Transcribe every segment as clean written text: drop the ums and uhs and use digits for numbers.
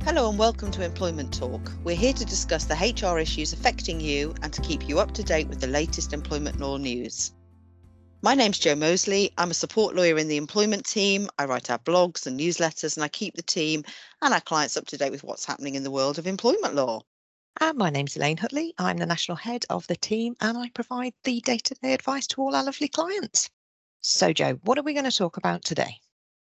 Hello and welcome to Employment Talk. We're here to discuss the HR issues affecting you and to keep you up to date with the latest employment law news. My name's Jo Mosley. I'm a support lawyer in the employment team. I write our blogs and newsletters and I keep the team and our clients up to date with what's happening in the world of employment law. And my name's Elaine Hutley. I'm the national head of the team and I provide the day-to-day advice to all our lovely clients. So, Jo, what are we going to talk about today?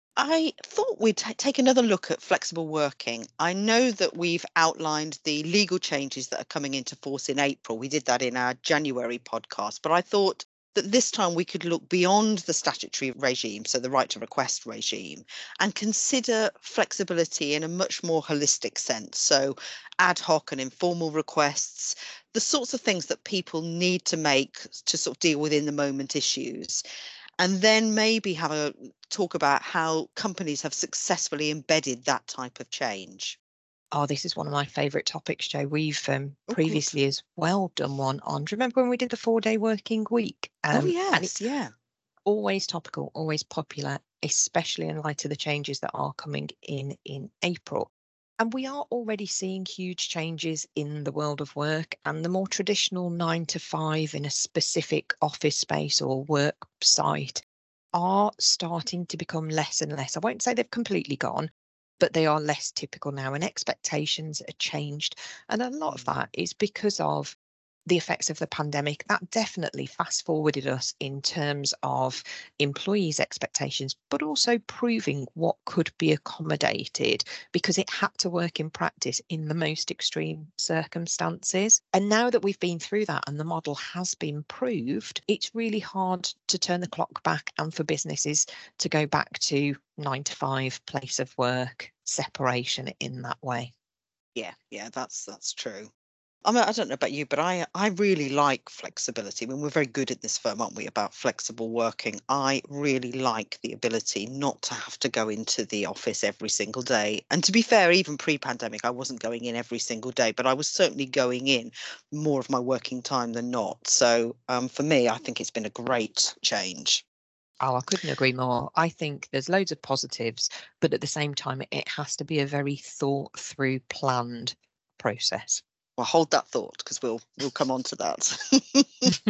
I thought we'd take another look at flexible working. I know that we've outlined the legal changes that are coming into force in April. We did that in our January podcast, but I thought that this time we could look beyond the statutory regime, so the right to request regime, and consider flexibility in a much more holistic sense. So ad hoc and informal requests, the sorts of things that people need to make to sort of deal with in the moment issues. And then maybe have a talk about how companies have successfully embedded that type of change. Oh, this is one of my favourite topics, Jo. We've Oh, good. previously as well done one on, do you remember when we did the 4-day working week? Oh, And yes. it's Yeah. always topical, always popular, especially in light of the changes that are coming in April. And we are already seeing huge changes in the world of work, and the more traditional 9 to 5 in a specific office space or work site are starting to become less and less. I won't say they've completely gone, but they are less typical now, and expectations are changed. And a lot of Mm. that is because of the effects of the pandemic. That definitely fast forwarded us in terms of employees' expectations, but also proving what could be accommodated because it had to work in practice in the most extreme circumstances. And now that we've been through that and the model has been proved, it's really hard to turn the clock back and for businesses to go back to 9 to 5 place of work separation in that way. Yeah, that's true. I mean, I don't know about you, but I really like flexibility. I mean, we're very good at this firm, aren't we, about flexible working. I really like the ability not to have to go into the office every single day. And to be fair, even pre-pandemic, I wasn't going in every single day, but I was certainly going in more of my working time than not. So for me, I think it's been a great change. Oh, I couldn't agree more. I think there's loads of positives, but at the same time, it has to be a very thought through, planned process. Well, hold that thought because we'll come on to that.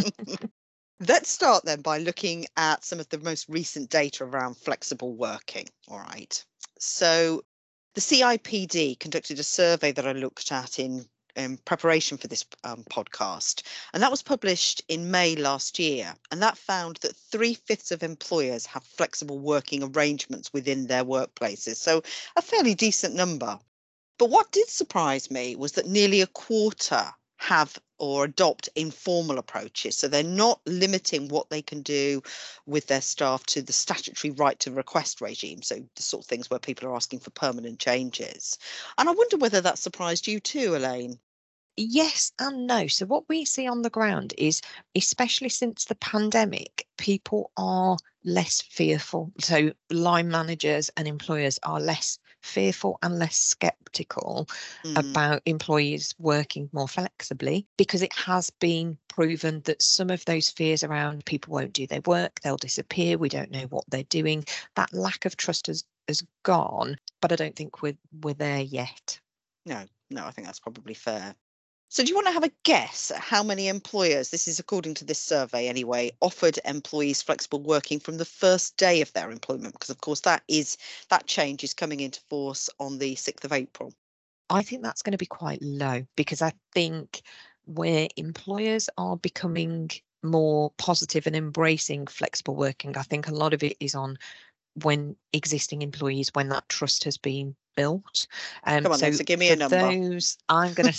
Let's start then by looking at some of the most recent data around flexible working. All right. So the CIPD conducted a survey that I looked at in preparation for this podcast, and that was published in May last year. And that found that 3/5 of employers have flexible working arrangements within their workplaces. So a fairly decent number. But what did surprise me was that nearly a quarter have or adopt informal approaches. So they're not limiting what they can do with their staff to the statutory right to request regime. So the sort of things where people are asking for permanent changes. And I wonder whether that surprised you too, Elaine. Yes and no. So, what we see on the ground is, especially since the pandemic, people are less fearful. So, line managers and employers are less fearful and less skeptical Mm, about employees working more flexibly because it has been proven that some of those fears around people won't do their work, they'll disappear, we don't know what they're doing, that lack of trust has gone. But I don't think we're there yet. no, I think that's probably fair. So, do you want to have a guess at how many employers, this is according to this survey anyway, offered employees flexible working from the first day of their employment? Because, of course, that change is coming into force on the 6th of April. I think that's going to be quite low because I think where employers are becoming more positive and embracing flexible working, I think a lot of it is on when existing employees, when that trust has been built. Come on then, So so give me for a number. those, I'm going to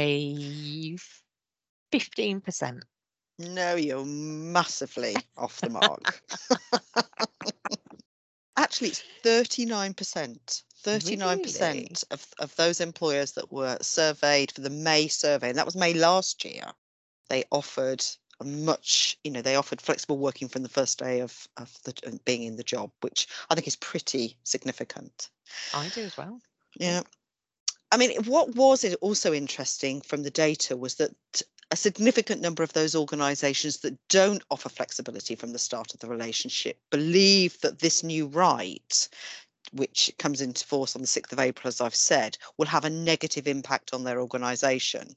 say 15%. No, you're massively off the mark. Actually, it's 39%. Really? 39% of those employers that were surveyed for the May survey, and that was May last year, they offered a much, they offered flexible working from the first day of being in the job, which I think is pretty significant. I do as well. Yeah. Yeah. I mean, what was it also interesting from the data was that a significant number of those organisations that don't offer flexibility from the start of the relationship believe that this new right which comes into force on the 6th of April, as I've said, will have a negative impact on their organisation.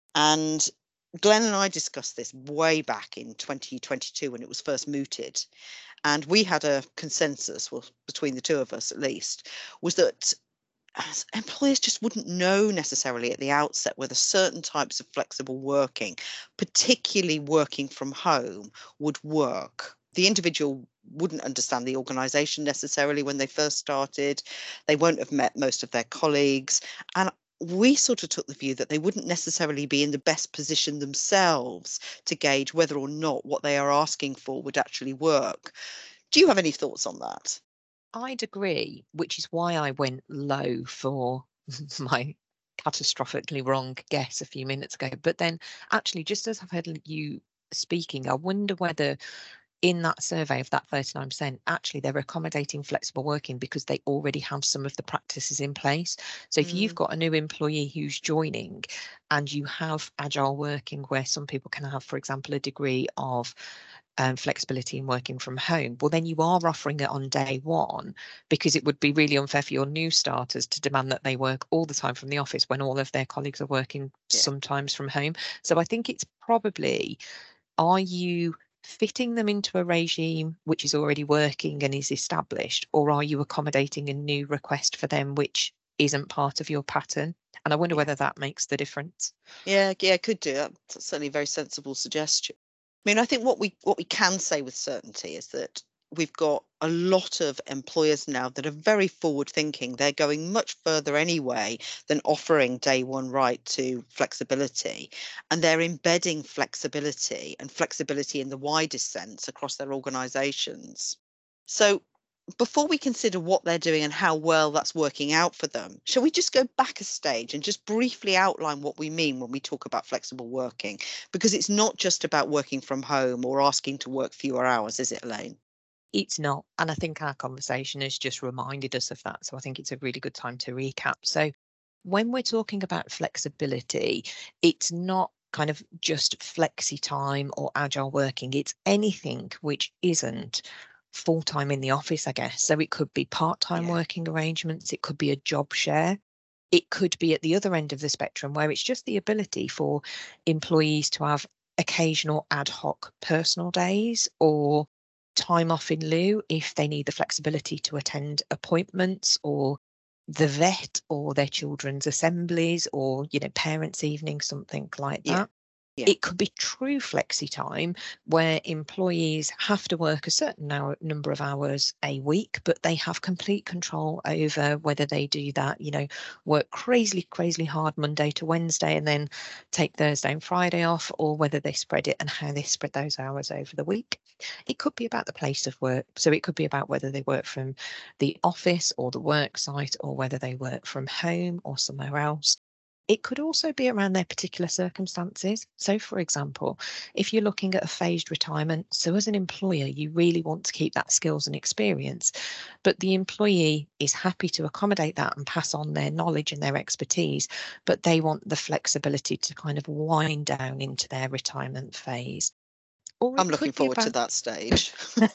And Glenn and I discussed this way back in 2022 when it was first mooted. And we had a consensus, well, between the two of us at least, was that employers just wouldn't know necessarily at the outset whether certain types of flexible working, particularly working from home, would work. The individual wouldn't understand the organisation necessarily when they first started. They won't have met most of their colleagues. And we sort of took the view that they wouldn't necessarily be in the best position themselves to gauge whether or not what they are asking for would actually work. Do you have any thoughts on that? I'd agree, which is why I went low for my catastrophically wrong guess a few minutes ago. But then, actually, just as I've heard you speaking, I wonder whether in that survey of that 39%, actually they're accommodating flexible working because they already have some of the practices in place. So if you've got a new employee who's joining and you have agile working where some people can have, for example, a degree of flexibility in working from home, well, then you are offering it on day one, because it would be really unfair for your new starters to demand that they work all the time from the office when all of their colleagues are working sometimes from home. So I think it's probably, are you fitting them into a regime which is already working and is established, or are you accommodating a new request for them which isn't part of your pattern? And I wonder whether that makes the difference. Yeah, could do. That's certainly a very sensible suggestion. I mean, I think what we can say with certainty is that we've got a lot of employers now that are very forward thinking. They're going much further anyway than offering day one right to flexibility. And they're embedding flexibility and flexibility in the widest sense across their organisations. So before we consider what they're doing and how well that's working out for them, shall we just go back a stage and just briefly outline what we mean when we talk about flexible working? Because it's not just about working from home or asking to work fewer hours, is it, Elaine? It's not. And I think our conversation has just reminded us of that. So I think it's a really good time to recap. So when we're talking about flexibility, it's not kind of just flexi time or agile working. It's anything which isn't full time in the office, I guess. So it could be part-time working arrangements, it could be a job share. It could be at the other end of the spectrum where it's just the ability for employees to have occasional ad hoc personal days or time off in lieu if they need the flexibility to attend appointments or the vet or their children's assemblies or, parents' evening, something like that. Yeah. It could be true flexi time where employees have to work a certain number of hours a week, but they have complete control over whether they do that, work crazily hard Monday to Wednesday and then take Thursday and Friday off, or whether they spread it and how they spread those hours over the week. It could be about the place of work. So it could be about whether they work from the office or the work site, or whether they work from home or somewhere else. It could also be around their particular circumstances. So, for example, if you're looking at a phased retirement, so as an employer, you really want to keep that skills and experience, but the employee is happy to accommodate that and pass on their knowledge and their expertise, but they want the flexibility to kind of wind down into their retirement phase. Or I'm it looking could be forward to about that stage.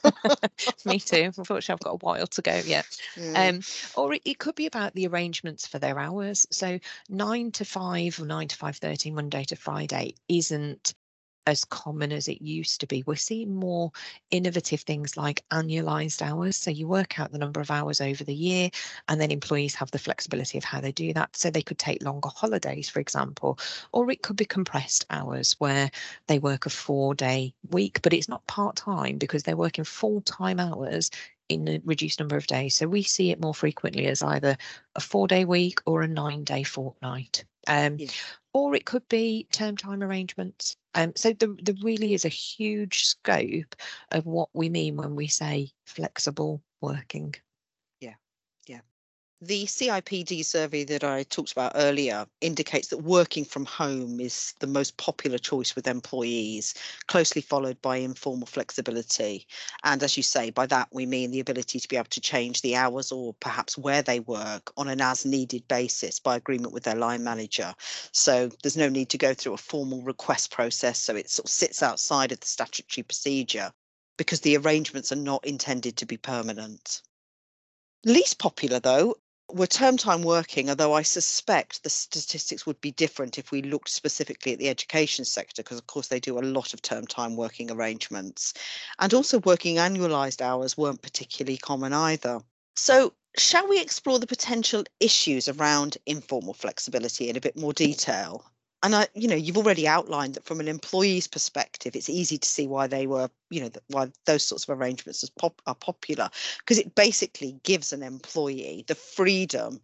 Me too. Unfortunately, I've got a while to go yet. Yeah. Or it could be about the arrangements for their hours. So 9 to 5 or 9 to 5:30, Monday to Friday, isn't as common as it used to be. We're seeing more innovative things like annualized hours. So you work out the number of hours over the year, and then employees have the flexibility of how they do that. So they could take longer holidays, for example, or it could be compressed hours where they work a 4-day week, but it's not part-time because they're working full-time hours in a reduced number of days. So we see it more frequently as either a 4-day week or a 9-day fortnight. Or it could be term time arrangements. So there really is a huge scope of what we mean when we say flexible working. Yeah. The CIPD survey that I talked about earlier indicates that working from home is the most popular choice with employees, closely followed by informal flexibility. And as you say, by that we mean the ability to be able to change the hours or perhaps where they work on an as needed basis by agreement with their line manager. So there's no need to go through a formal request process. So it sort of sits outside of the statutory procedure because the arrangements are not intended to be permanent. Least popular, though, were term time working, although I suspect the statistics would be different if we looked specifically at the education sector, because, of course, they do a lot of term time working arrangements. And also, working annualised hours weren't particularly common either. So, shall we explore the potential issues around informal flexibility in a bit more detail? And you've already outlined that from an employee's perspective, it's easy to see why they were, why those sorts of arrangements are popular, because it basically gives an employee the freedom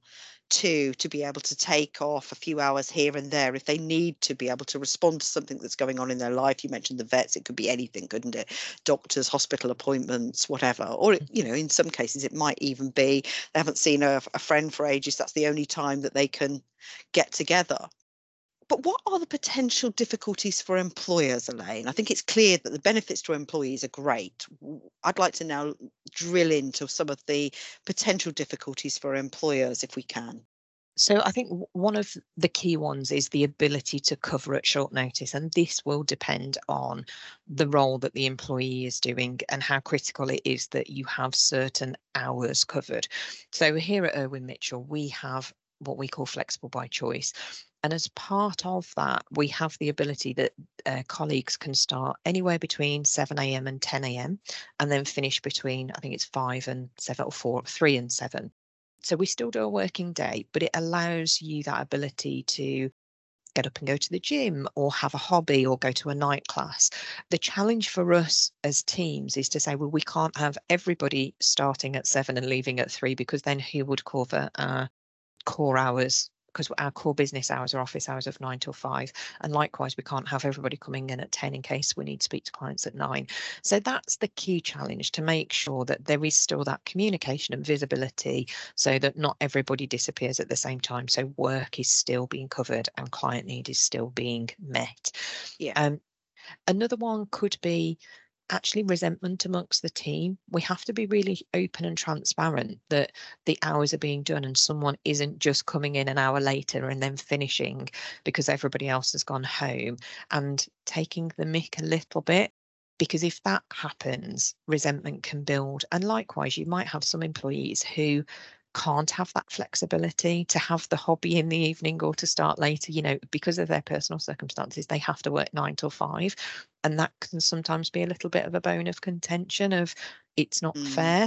to be able to take off a few hours here and there if they need to be able to respond to something that's going on in their life. You mentioned the vets, it could be anything, couldn't it? Doctors, hospital appointments, whatever. Or, in some cases, it might even be they haven't seen a friend for ages. That's the only time that they can get together. But what are the potential difficulties for employers, Elaine? I think it's clear that the benefits to employees are great. I'd like to now drill into some of the potential difficulties for employers if we can. So I think one of the key ones is the ability to cover at short notice, and this will depend on the role that the employee is doing and how critical it is that you have certain hours covered. So here at Irwin Mitchell, we have what we call flexible by choice. And as part of that, we have the ability that colleagues can start anywhere between 7 a.m. and 10 a.m. and then finish between, I think it's 5 and 7 or 3 and 7. So we still do a working day, but it allows you that ability to get up and go to the gym or have a hobby or go to a night class. The challenge for us as teams is to say, well, we can't have everybody starting at 7 and leaving at 3, because then who would cover our core hours? Because our core business hours are office hours of 9 till 5. And likewise, we can't have everybody coming in at 10 in case we need to speak to clients at 9. So that's the key challenge, to make sure that there is still that communication and visibility so that not everybody disappears at the same time. So work is still being covered and client need is still being met. Yeah. Another one could be actually resentment amongst the team. We have to be really open and transparent that the hours are being done and someone isn't just coming in an hour later and then finishing because everybody else has gone home, and taking the mick a little bit. Because if that happens, resentment can build. And likewise, you might have some employees who can't have that flexibility to have the hobby in the evening or to start later, because of their personal circumstances, they have to work 9 till 5. And that can sometimes be a little bit of a bone of contention of it's not fair.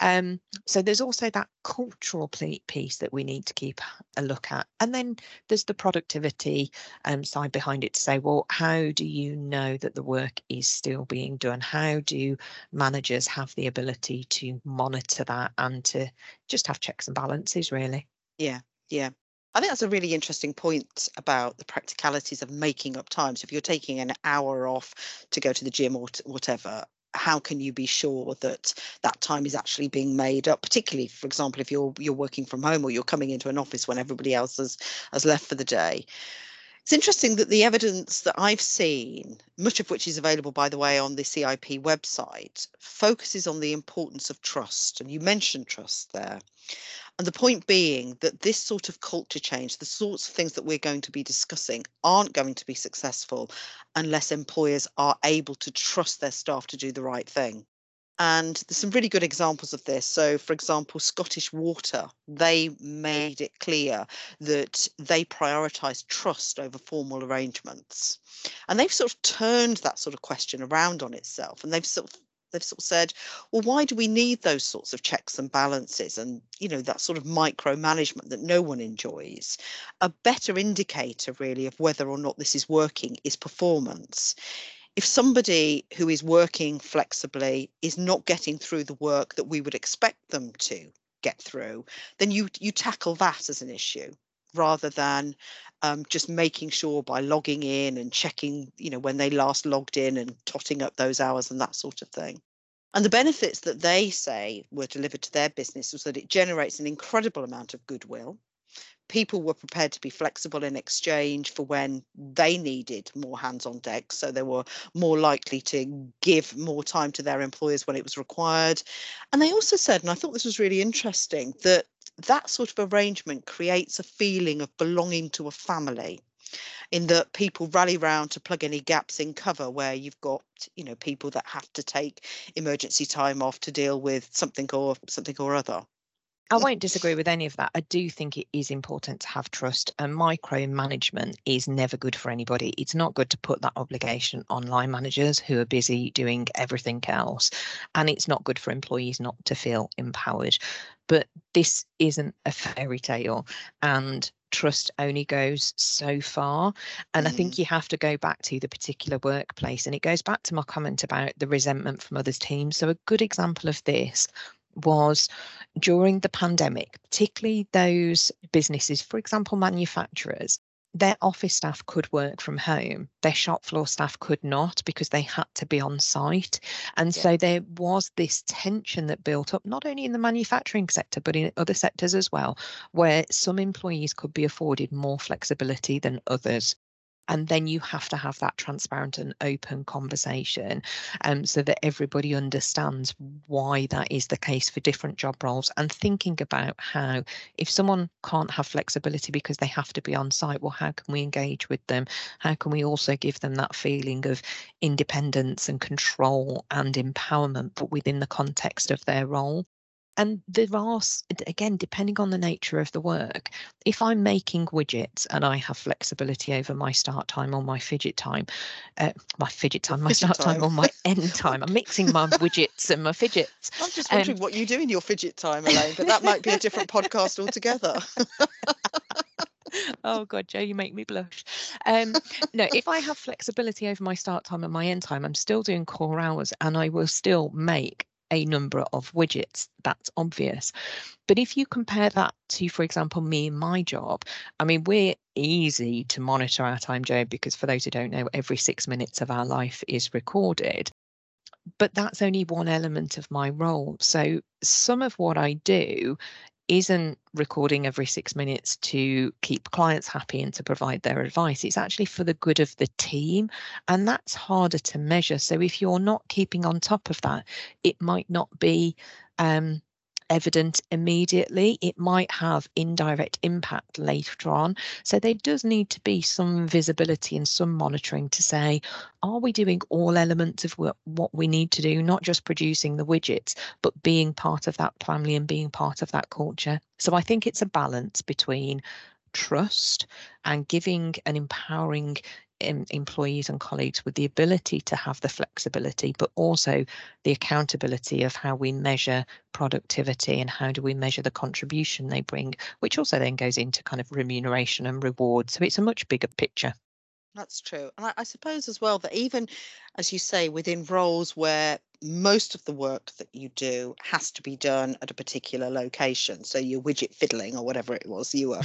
So there's also that cultural piece that we need to keep a look at. And then there's the productivity side behind it, to say, well, how do you know that the work is still being done? How do managers have the ability to monitor that and to just have checks and balances, really? Yeah. I think that's a really interesting point about the practicalities of making up time. So if you're taking an hour off to go to the gym or whatever, how can you be sure that that time is actually being made up? Particularly, for example, if you're working from home or you're coming into an office when everybody else has left for the day. It's interesting that the evidence that I've seen, much of which is available, by the way, on the CIP website, focuses on the importance of trust. And you mentioned trust there. And the point being that this sort of culture change, the sorts of things that we're going to be discussing, aren't going to be successful unless employers are able to trust their staff to do the right thing. And there's some really good examples of this. So, for example, Scottish Water, they made it clear that they prioritise trust over formal arrangements. And they've sort of turned that sort of question around on itself. And they've sort of said, well, why do we need those sorts of checks and balances and, that sort of micromanagement that no one enjoys? A better indicator, really, of whether or not this is working is performance. If somebody who is working flexibly is not getting through the work that we would expect them to get through, then you tackle that as an issue rather than just making sure by logging in and checking, when they last logged in and totting up those hours and that sort of thing. And the benefits that they say were delivered to their business was that it generates an incredible amount of goodwill. People were prepared to be flexible in exchange for when they needed more hands on deck. So they were more likely to give more time to their employers when it was required. And they also said, and I thought this was really interesting, that that sort of arrangement creates a feeling of belonging to a family, in that people rally round to plug any gaps in cover where you've got, people that have to take emergency time off to deal with something or other. I won't disagree with any of that. I do think it is important to have trust, and micromanagement is never good for anybody. It's not good to put that obligation on line managers who are busy doing everything else, and it's not good for employees not to feel empowered. But this isn't a fairy tale, and trust only goes so far. And I think you have to go back to the particular workplace, and it goes back to my comment about the resentment from others' teams. So a good example of this was during the pandemic, particularly those businesses, for example, manufacturers, their office staff could work from home. Their shop floor staff could not because they had to be on site. And so there was this tension that built up, not only in the manufacturing sector, but in other sectors as well, where some employees could be afforded more flexibility than others. And then you have to have that transparent and open conversation so that everybody understands why that is the case for different job roles, and thinking about how, if someone can't have flexibility because they have to be on site, well, how can we engage with them? How can we also give them that feeling of independence and control and empowerment, but within the context of their role? And there are, again, depending on the nature of the work, if I'm making widgets and I have flexibility over my start time or my fidget time, my start time or my end time, I'm mixing my widgets and my fidgets. I'm just wondering what you do in your fidget time, Elaine, but that might be a different podcast altogether. Oh God, Jo, you make me blush. No, if I have flexibility over my start time and my end time, I'm still doing core hours and I will still make a number of widgets. That's obvious. But if you compare that to, for example, me and my job, I mean, we're easy to monitor our time, Jo, because for those who don't know, every 6 minutes of our life is recorded. But that's only one element of my role. So some of what I do isn't recording every 6 minutes to keep clients happy and to provide their advice. It's actually for the good of the team, and that's harder to measure. So if you're not keeping on top of that, it might not be evident immediately. It might have indirect impact later on. So there does need to be some visibility and some monitoring to say, are we doing all elements of what we need to do, not just producing the widgets, but being part of that family and being part of that culture? So I think it's a balance between trust and giving and empowering employees and colleagues with the ability to have the flexibility, but also the accountability of how we measure productivity and how do we measure the contribution they bring, which also then goes into kind of remuneration and reward. So it's a much bigger picture. That's true. And I suppose as well that even, as you say, within roles where most of the work that you do has to be done at a particular location. So your widget fiddling or whatever it was your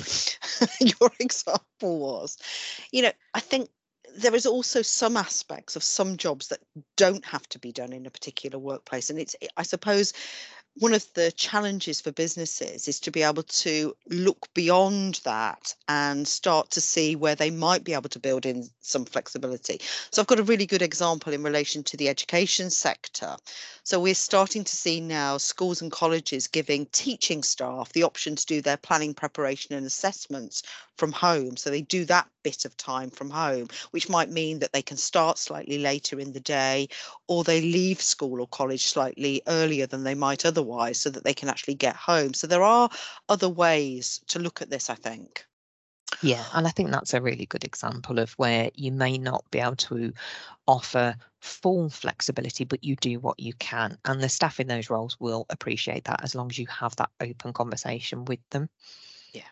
example was, I think there is also some aspects of some jobs that don't have to be done in a particular workplace. And I suppose, one of the challenges for businesses is to be able to look beyond that and start to see where they might be able to build in some flexibility. So I've got a really good example in relation to the education sector. So we're starting to see now schools and colleges giving teaching staff the option to do their planning, preparation and assessments from home. So they do that bit of time from home, which might mean that they can start slightly later in the day, or they leave school or college slightly earlier than they might otherwise so that they can actually get home. So there are other ways to look at this, I think. Yeah, and I think that's a really good example of where you may not be able to offer full flexibility, but you do what you can. And the staff in those roles will appreciate that as long as you have that open conversation with them. Yeah.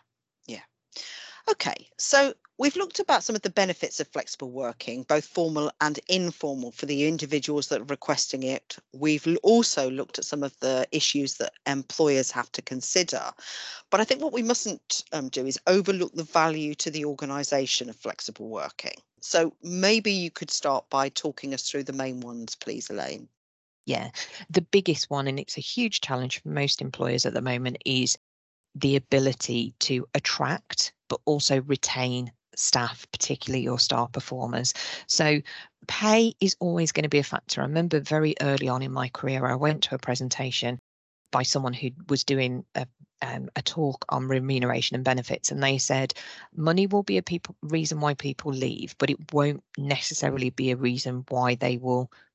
Okay, so we've looked about some of the benefits of flexible working, both formal and informal, for the individuals that are requesting it. We've also looked at some of the issues that employers have to consider. But I think what we mustn't do is overlook the value to the organisation of flexible working. So maybe you could start by talking us through the main ones, please, Elaine. Yeah, the biggest one, and it's a huge challenge for most employers at the moment, is the ability to attract but also retain staff, particularly your star performers. So pay is always going to be a factor. I remember very early on in my career, I went to a presentation by someone who was doing a talk on remuneration and benefits, and they said money will be a reason why people leave, but it won't necessarily be a reason why they will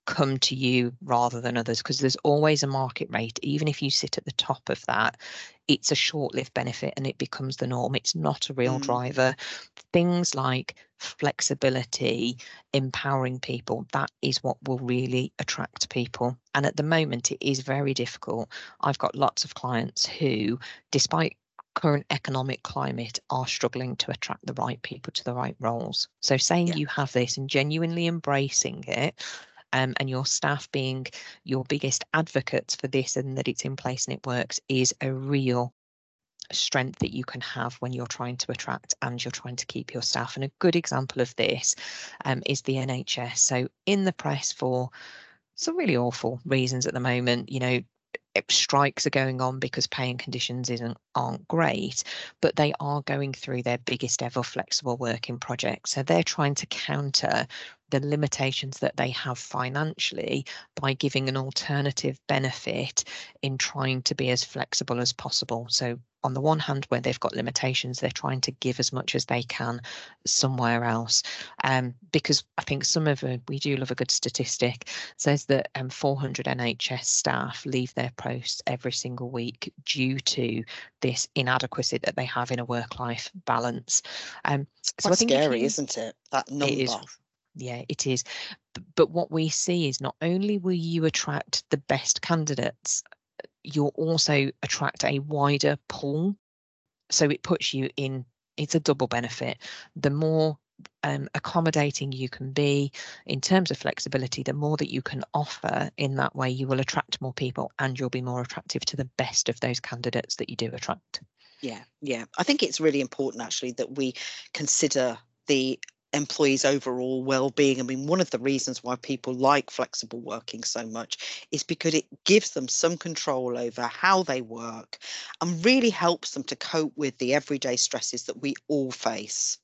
come to you rather than others, because there's always a market rate. Even if you sit at the top of that, it's a short-lived benefit and it becomes the norm. It's not a real driver. Things like flexibility, empowering people, that is what will really attract people. And at the moment, it is very difficult. I've got lots of clients who, despite current economic climate, are struggling to attract the right people to the right roles. So saying you have this and genuinely embracing it, and your staff being your biggest advocates for this and that it's in place and it works, is a real strength that you can have when you're trying to attract and you're trying to keep your staff. And a good example of this is the NHS. So in the press, for some really awful reasons at the moment, strikes are going on because pay and conditions aren't great, but they are going through their biggest ever flexible working project. So they're trying to counter the limitations that they have financially by giving an alternative benefit in trying to be as flexible as possible. So on the one hand, where they've got limitations, they're trying to give as much as they can somewhere else. Because I think we do love a good statistic, says that 400 NHS staff leave their posts every single week due to this inadequacy that they have in a work-life balance. It's quite scary, isn't it? That number. It is. Yeah, it is. But what we see is not only will you attract the best candidates, you'll also attract a wider pool. So it puts you in, it's a double benefit. The more accommodating you can be in terms of flexibility, the more that you can offer in that way, you will attract more people and you'll be more attractive to the best of those candidates that you do attract. Yeah. I think it's really important actually that we consider the employees' overall well-being. I mean, one of the reasons why people like flexible working so much is because it gives them some control over how they work and really helps them to cope with the everyday stresses that we all face.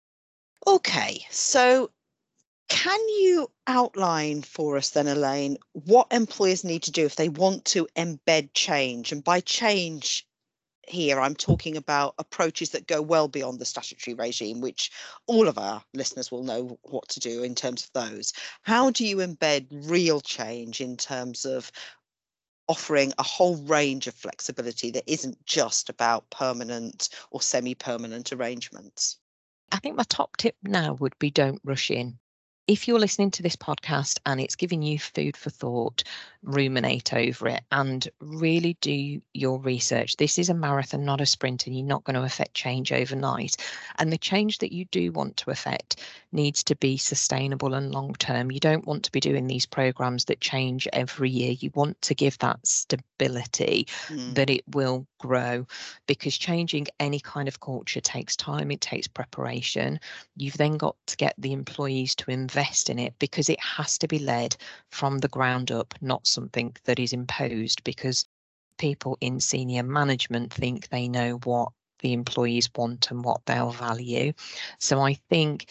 Okay, so can you outline for us then, Elaine, what employers need to do if they want to embed change? And by change here, I'm talking about approaches that go well beyond the statutory regime, which all of our listeners will know what to do in terms of those. How do you embed real change in terms of offering a whole range of flexibility that isn't just about permanent or semi-permanent arrangements? I think my top tip now would be don't rush in. If you're listening to this podcast and it's giving you food for thought, ruminate over it and really do your research. This is a marathon, not a sprint, and you're not going to affect change overnight. And the change that you do want to affect needs to be sustainable and long term. You don't want to be doing these programs that change every year. You want to give that stability that it will grow, because changing any kind of culture takes time, it takes preparation. You've then got to get the employees to invest in it because it has to be led from the ground up, not something that is imposed, because people in senior management think they know what the employees want and what they'll value. So I think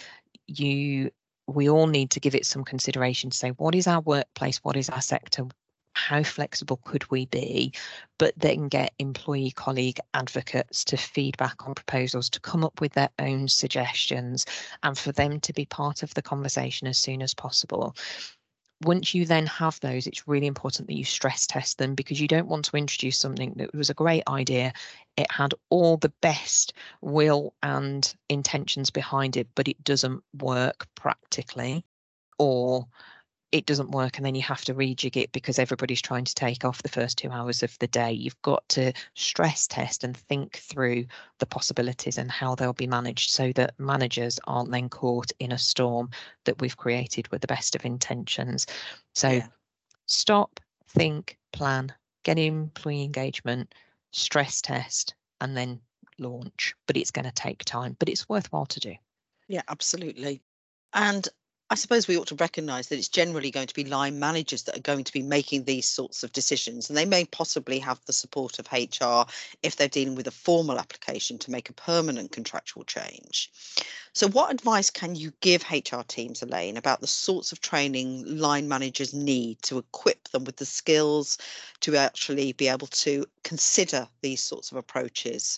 we all need to give it some consideration to say, what is our workplace? What is our sector? How flexible could we be? But then get employee colleague advocates to feedback on proposals, to come up with their own suggestions, and for them to be part of the conversation as soon as possible. Once you then have those, it's really important that you stress test them, because you don't want to introduce something that was a great idea. It had all the best will and intentions behind it, but it doesn't work practically, or it doesn't work and then you have to rejig it because everybody's trying to take off the first 2 hours of the day. You've got to stress test and think through the possibilities and how they'll be managed, so that managers aren't then caught in a storm that we've created with the best of intentions. So stop, think, plan, get employee engagement, stress test, and then launch. But it's going to take time, but it's worthwhile to do. Yeah, absolutely. And I suppose we ought to recognise that it's generally going to be line managers that are going to be making these sorts of decisions, and they may possibly have the support of HR if they're dealing with a formal application to make a permanent contractual change. So what advice can you give HR teams, Elaine, about the sorts of training line managers need to equip them with the skills to actually be able to consider these sorts of approaches?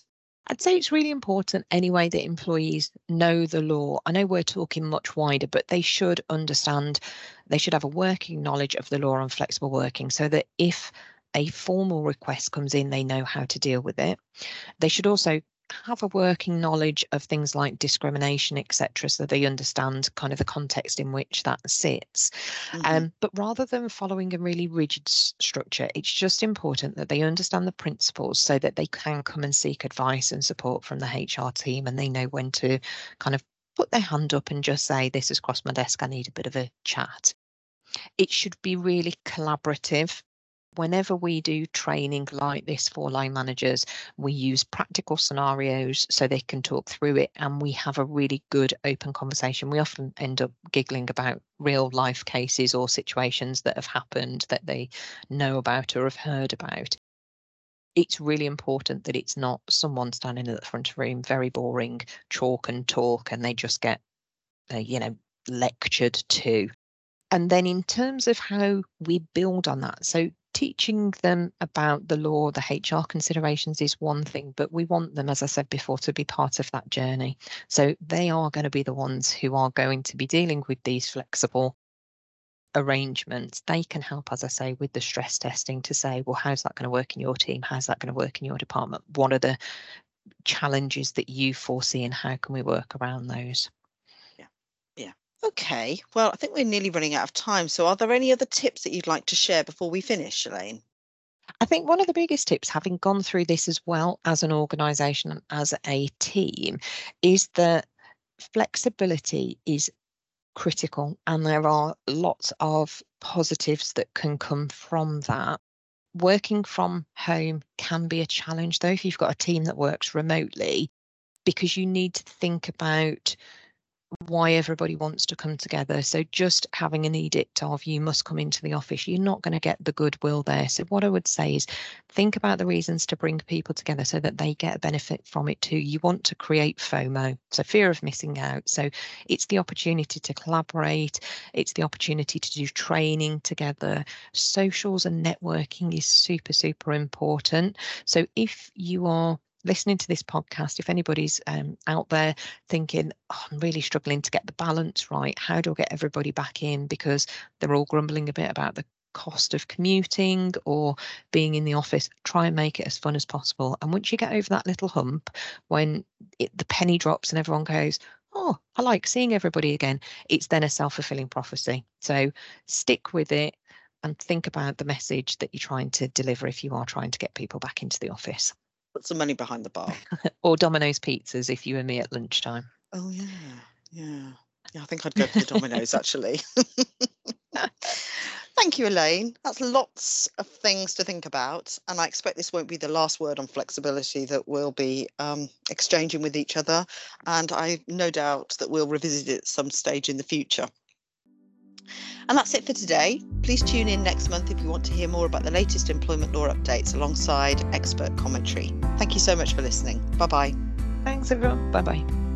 I'd say it's really important anyway that employees know the law. I know we're talking much wider, but they should understand, they should have a working knowledge of the law on flexible working so that if a formal request comes in, they know how to deal with it. They should also have a working knowledge of things like discrimination, etc., so they understand kind of the context in which that sits. But rather than following a really rigid structure, it's just important that they understand the principles so that they can come and seek advice and support from the HR team, and they know when to kind of put their hand up and just say, this has crossed my desk, I need a bit of a chat. It should be really collaborative. Whenever we do training like this for line managers, we use practical scenarios so they can talk through it, and we have a really good open conversation. We often end up giggling about real life cases or situations that have happened that they know about or have heard about. It's really important that it's not someone standing at the front of the room, very boring, chalk and talk, and they just get, lectured to. And then in terms of how we build on that, so teaching them about the law, the HR considerations is one thing, but we want them, as I said before, to be part of that journey. So they are going to be the ones who are going to be dealing with these flexible arrangements. They can help, as I say, with the stress testing to say, well, how's that going to work in your team? How's that going to work in your department? What are the challenges that you foresee and how can we work around those? Yeah. Okay, well, I think we're nearly running out of time. So are there any other tips that you'd like to share before we finish, Elaine? I think one of the biggest tips, having gone through this as well as an organisation and as a team, is that flexibility is critical, and there are lots of positives that can come from that. Working from home can be a challenge, though, if you've got a team that works remotely, because you need to think about why everybody wants to come together. So just having an edict of you must come into the office, you're not going to get the goodwill there. So what I would say is think about the reasons to bring people together so that they get a benefit from it too. You want to create FOMO, so fear of missing out. So it's the opportunity to collaborate. It's the opportunity to do training together. Socials and networking is super, super important. So if you are listening to this podcast, if anybody's out there thinking, I'm really struggling to get the balance right, how do I get everybody back in? Because they're all grumbling a bit about the cost of commuting or being in the office, try and make it as fun as possible. And once you get over that little hump, when the penny drops and everyone goes, oh, I like seeing everybody again, it's then a self-fulfilling prophecy. So stick with it and think about the message that you're trying to deliver if you are trying to get people back into the office. Put some money behind the bar. Or Domino's pizzas if you and me at lunchtime. Oh, yeah. I think I'd go for the Domino's, actually. Thank you, Elaine. That's lots of things to think about. And I expect this won't be the last word on flexibility that we'll be exchanging with each other. And I no doubt that we'll revisit it at some stage in the future. And that's it for today. Please tune in next month if you want to hear more about the latest employment law updates alongside expert commentary. Thank you so much for listening. Bye-bye. Thanks, everyone. Bye-bye.